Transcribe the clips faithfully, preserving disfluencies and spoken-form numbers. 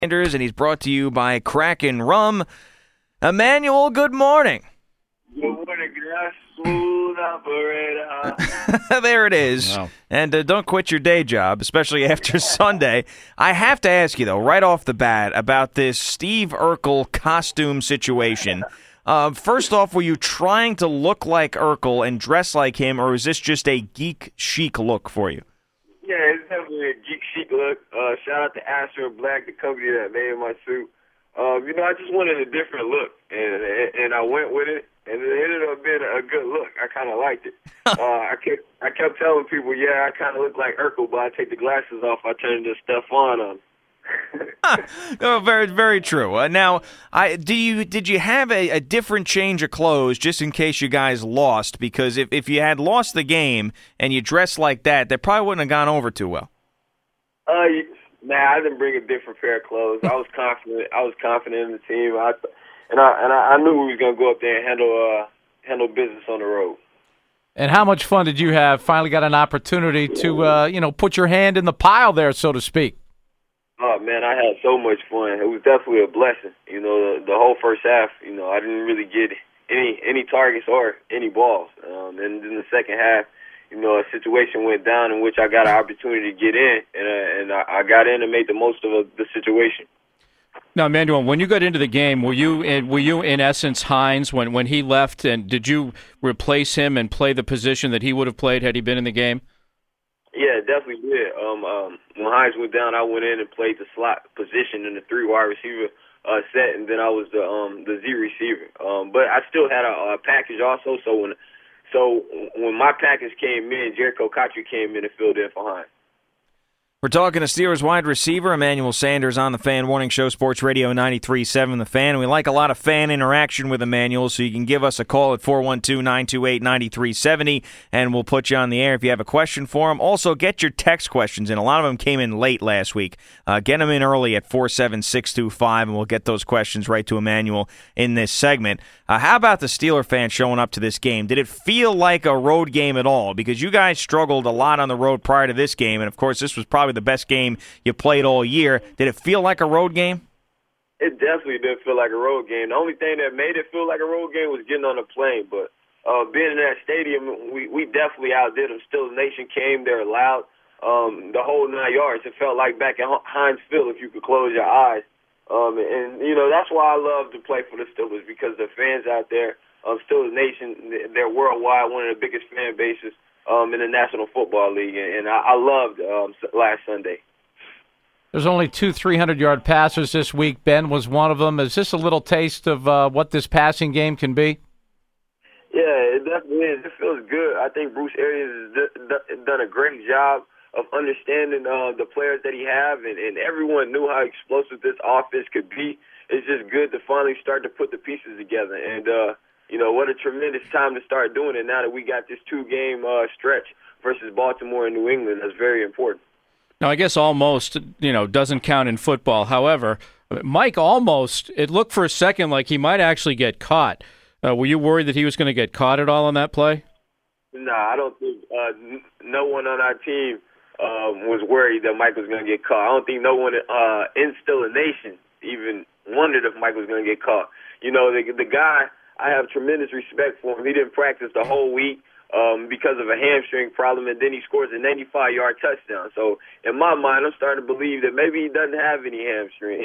Sanders, and he's brought to you by Kraken Rum. Emmanuel, good morning. Good morning, guys. Smooth operator. There it is. Wow. And uh, don't quit your day job, especially after Sunday. I have to ask you, though, right off the bat, about this Steve Urkel costume situation. Uh, first off, were you trying to look like Urkel and dress like him, or is this just a geek chic look for you? Yeah, it's definitely a geek chic look. Uh, shout out to Astro Black, the company that made my suit. Um, you know, I just wanted a different look, and and I went with it, and it ended up being a good look. I kind of liked it. uh, I kept I kept telling people, yeah, I kind of look like Urkel, but I take the glasses off, I turn into Stephon on. Oh, very, very true. Uh, now, I do you did you have a, a different change of clothes just in case you guys lost? Because if, if you had lost the game and you dressed like that, that probably wouldn't have gone over too well. Uh, nah, I didn't bring a different pair of clothes. I was confident. I was confident in the team. I and I and I, I knew we was gonna go up there and handle uh handle business on the road. And how much fun did you have? Finally got an opportunity to, uh, you know, put your hand in the pile there, so to speak. Oh, man, I had so much fun. It was definitely a blessing. You know, the, the whole first half, you know, I didn't really get any any targets or any balls. Um, and in the second half, you know, a situation went down in which I got an opportunity to get in, and, uh, and I, I got in and made the most of uh, the situation. Now, Emmanuel, when you got into the game, were you in, were you in essence Hines when, when he left, and did you replace him and play the position that he would have played had he been in the game? Yeah, definitely did. Um, um, when Hines went down, I went in and played the slot position in the three wide receiver uh, set, and then I was the um, the Z receiver. Um, but I still had a, a package also. So when so when my package came in, Jericho Cotchery came in and filled in for Hines. We're talking to Steelers wide receiver Emmanuel Sanders on the Fan Morning Show, Sports Radio ninety-three point seven The Fan. We like a lot of fan interaction with Emmanuel, so you can give us a call at four one two, nine two eight, nine three seven zero, and we'll put you on the air if you have a question for him. Also, get your text questions in. A lot of them came in late last week. Uh, get them in early at four seven six two five, and we'll get those questions right to Emmanuel in this segment. Uh, how about the Steeler fans showing up to this game? Did it feel like a road game at all? Because you guys struggled a lot on the road prior to this game, and, of course, this was probably the best game you played all year. Did it feel like a road game? It definitely didn't feel like a road game. The only thing that made it feel like a road game was getting on a plane. But uh, being in that stadium, we, we definitely outdid them. Still, the nation came. They were loud. Um, the whole nine yards. It felt like back at Heinz Field if you could close your eyes. Um, and, you know, that's why I love to play for the Steelers, because the fans out there, um, Steelers Nation, they're worldwide, one of the biggest fan bases um, in the National Football League. And I, I loved um, last Sunday. There's only two three hundred-yard passers this week. Ben was one of them. Is this a little taste of uh, what this passing game can be? Yeah, it definitely is. It feels good. I think Bruce Arians has d- d- done a great job of understanding uh, the players that he have, and, and everyone knew how explosive this offense could be. It's just good to finally start to put the pieces together. And, uh, you know, what a tremendous time to start doing it now that we got this two-game uh, stretch versus Baltimore and New England. That's very important. Now, I guess almost, you know, doesn't count in football. However, Mike almost, it looked for a second like he might actually get caught. Uh, were you worried that he was going to get caught at all on that play? No, I don't think uh, n- no one on our team um, was worried that Mike was going to get caught. I don't think no one uh, in Steeler Nation even wondered if Mike was going to get caught. You know, the, the guy, I have tremendous respect for him. He didn't practice the whole week um, because of a hamstring problem, and then he scores a ninety-five-yard touchdown. So in my mind, I'm starting to believe that maybe he doesn't have any hamstring.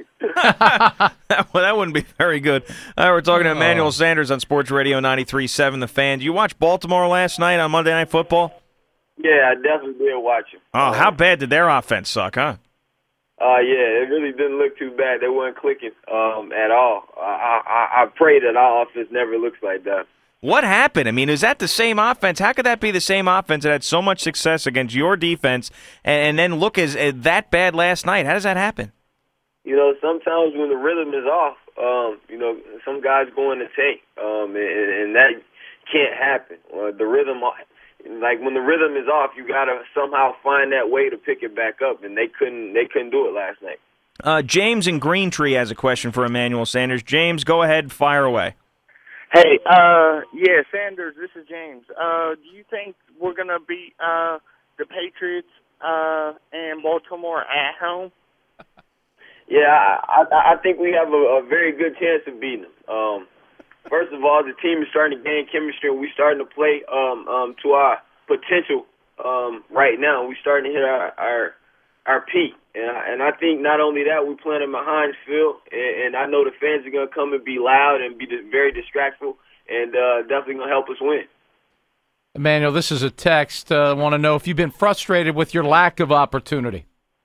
Well, that wouldn't be very good. Uh, we're talking to Emmanuel oh. Sanders on Sports Radio ninety-three point seven The Fan. Did you watch Baltimore last night on Monday Night Football? Yeah, I definitely did watch him. Oh, how bad did their offense suck, huh? Uh, yeah, it really didn't look too bad. They weren't clicking um, at all. I, I, I pray that our offense never looks like that. What happened? I mean, is that the same offense? How could that be the same offense that had so much success against your defense and, and then look as, as that bad last night? How does that happen? You know, sometimes when the rhythm is off, um, you know, some guys go in the tank, um, and, and that can't happen. Uh, the rhythm, like when the rhythm is off, you got to somehow find that way to pick it back up, and they couldn't. They couldn't do it last night. Uh, James in Greentree has a question for Emmanuel Sanders. James, go ahead, fire away. Hey, uh, yeah, Sanders, this is James. Uh, do you think we're going to beat uh, the Patriots uh, and Baltimore at home? Yeah, I, I, I think we have a, a very good chance of beating them. Um, first of all, the team is starting to gain chemistry, and we're starting to play um, um, to our potential um, right now. We're starting to hit our our, our peak. And I, and I think not only that, we're playing in Heinz Field, and, and I know the fans are going to come and be loud and be very distractful, and uh, definitely going to help us win. Emmanuel, this is a text. I uh, want to know if you've been frustrated with your lack of opportunity.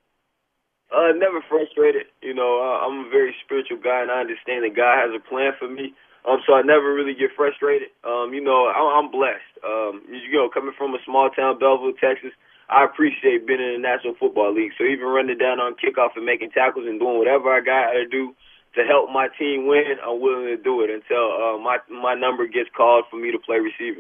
Uh, never frustrated. You know, uh, I'm a very spiritual guy, and I understand that God has a plan for me. Um, so I never really get frustrated. Um, you know, I, I'm blessed. Um, you know, coming from a small town, Belleville, Texas, I appreciate being in the National Football League. So even running down on kickoff and making tackles and doing whatever I got to do to help my team win, I'm willing to do it until uh, my my number gets called for me to play receiver.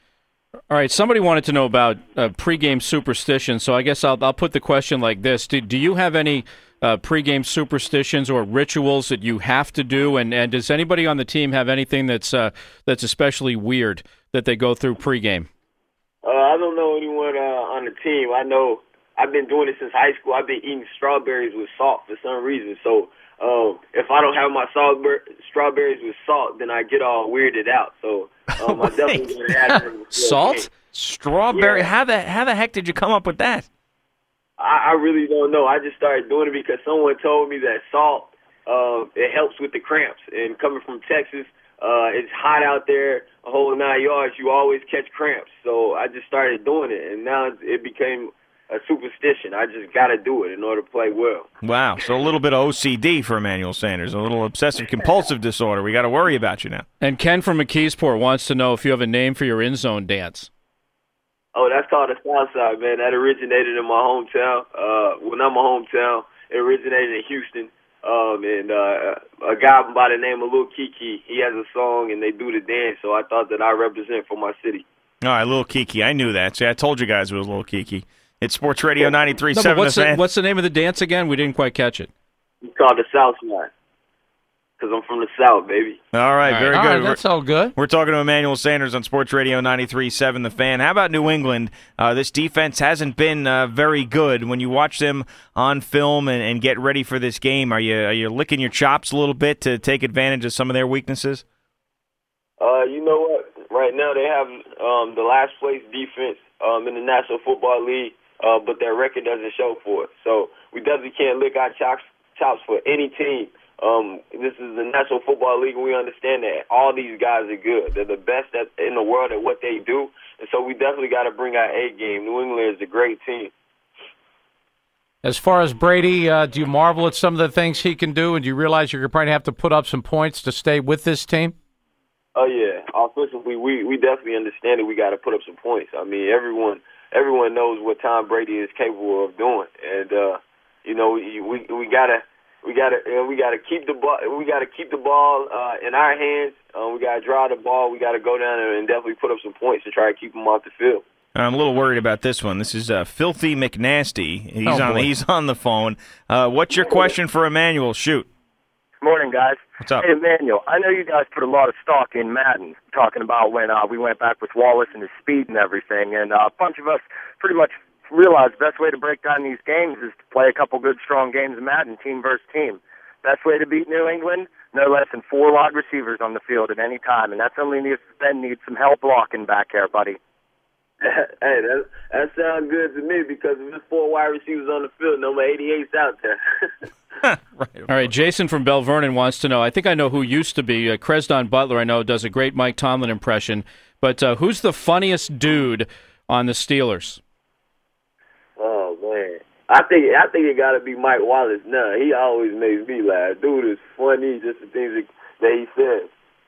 All right, somebody wanted to know about uh, pregame superstition, so I guess I'll I'll put the question like this: Do, do you have any uh, pregame superstitions or rituals that you have to do? And, and does anybody on the team have anything that's uh, that's especially weird that they go through pregame? Uh, I don't know anyone uh, on the team. I know I've been doing it since high school. I've been eating strawberries with salt for some reason. So um, if I don't have my salt, strawberries with salt, then I get all weirded out. So um, I definitely going to add them. Salt? Strawberry? Yeah. How the how the heck did you come up with that? I, I really don't know. I just started doing it because someone told me that salt, uh, it helps with the cramps. And coming from Texas, uh, it's hot out there, a whole nine yards. You always catch cramps. So I just started doing it, and now it became a superstition. I just got to do it in order to play well. Wow. So a little bit of O C D for Emmanuel Sanders, a little obsessive-compulsive disorder. We got to worry about you now. And Ken from McKeesport wants to know if you have a name for your end-zone dance. Oh, that's called the South Side, man. That originated in my hometown. Uh, well, not my hometown. It originated in Houston. Um, and uh, a guy by the name of Lil Kiki, he has a song, and they do the dance, so I thought that I represent for my city. All right, Lil Kiki. I knew that. See, I told you guys it was Lil Kiki. It's Sports Radio ninety-three point seven. No, what's, the the, what's the name of the dance again? We didn't quite catch it. It's called the South Side, because I'm from the South, baby. All right, very all good. Right, that's all good. We're talking to Emmanuel Sanders on Sports Radio ninety-three point seven The Fan. How about New England? Uh, this defense hasn't been uh, very good. When you watch them on film and, and get ready for this game, are you are you licking your chops a little bit to take advantage of some of their weaknesses? Uh, you know what? Right now they have um, the last place defense um, in the National Football League, uh, but their record doesn't show for it. So we definitely can't lick our chops, chops for any team. Um, this is the National Football League, and we understand that all these guys are good. They're the best at, in the world at what they do, and so we definitely got to bring our A game. New England is a great team. As far as Brady, uh, do you marvel at some of the things he can do, and do you realize you're going to have to put up some points to stay with this team? Oh, yeah. Offensively, we, we definitely understand that we got to put up some points. I mean, everyone everyone knows what Tom Brady is capable of doing, and uh, you know we we, we gotta. We gotta, uh, we gotta keep the ball. We gotta keep the ball uh, in our hands. Uh, we gotta draw the ball. We gotta go down there and definitely put up some points to try to keep them off the field. I'm a little worried about this one. This is uh, Filthy McNasty. He's oh, on. Boy. He's on the phone. Uh, what's your question for Emmanuel? Shoot. Morning, guys. What's up? Hey, Emmanuel, I know you guys put a lot of stock in Madden, talking about when uh, we went back with Wallace and his speed and everything, and uh, a bunch of us pretty much realized the best way to break down these games is to play a couple good, strong games of Madden, team versus team. Best way to beat New England, no less than four wide receivers on the field at any time, and that's only if Ben needs some help blocking back there, buddy. Hey, that that sounds good to me because if there's four wide receivers on the field, number eighty-eight's out there. Right. All right, Jason from Bell Vernon wants to know, I think I know who used to be, uh, Cresdon Butler, I know, does a great Mike Tomlin impression, but uh, who's the funniest dude on the Steelers? Oh, man. I think I think it got to be Mike Wallace. No, he always makes me laugh. Dude is funny, just the things that, that he says.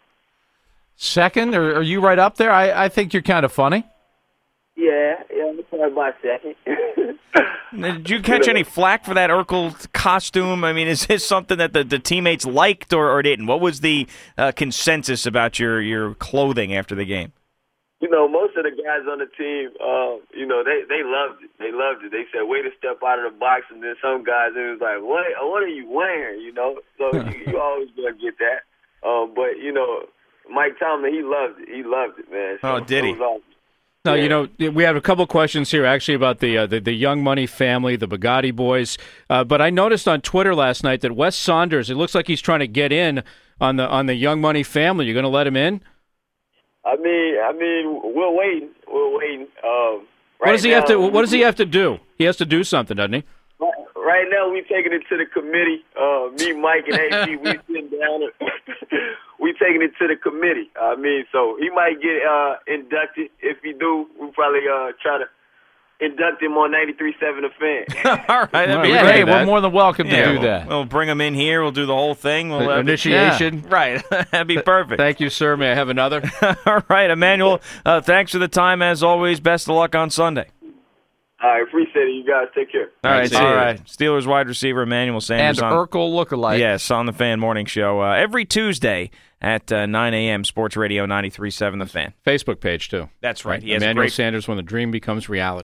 Second, or are you right up there? I, I think you're kind of funny. Yeah, yeah, I'm probably my second. Did you catch any flack for that Urkel costume? I mean, is this something that the, the teammates liked or, or didn't? What was the uh, consensus about your, your clothing after the game? You know, most of the guys on the team, uh, you know, they, they loved it. They loved it. They said, way to step out of the box. And then some guys, it was like, what, what are you wearing, you know? So you, you always going to get that. Um, but, you know, Mike Tomlin, he loved it. He loved it, man. So oh, did he? It was awesome. Now, Yeah. you know, we have a couple questions here actually about the uh, the, the Young Money family, the Bugatti boys. Uh, but I noticed on Twitter last night that Wes Saunders, it looks like he's trying to get in on the on the Young Money family. You going to let him in? I mean, I mean, we're waiting. We're waiting. Um, right What does he now, have to What does he have to do? He has to do something, doesn't he? Right now, we taking it to the committee. Uh, me, Mike, and A G, we sitting down. And we taking it to the committee. I mean, so he might get uh, inducted. If he do, we probably uh, try to induct him on ninety-three point seven The Fan. All right, that'd be Yeah, great. hey, we're more than welcome to Yeah, do we'll, that. We'll bring him in here. We'll do the whole thing. We'll have it- Initiation. Right. That'd be perfect. Thank you, sir. May I have another? All right, Emmanuel, uh, thanks for the time as always. Best of luck on Sunday. I appreciate it. You guys take care. All right, see all you. right. Steelers wide receiver Emmanuel And Sanders on Urkel lookalike. yes on the Fan Morning Show uh, every Tuesday at uh, nine a.m. Sports Radio ninety-three point seven The Fan. Facebook page too. That's right. He has a Emmanuel great Sanders, when the dream becomes reality.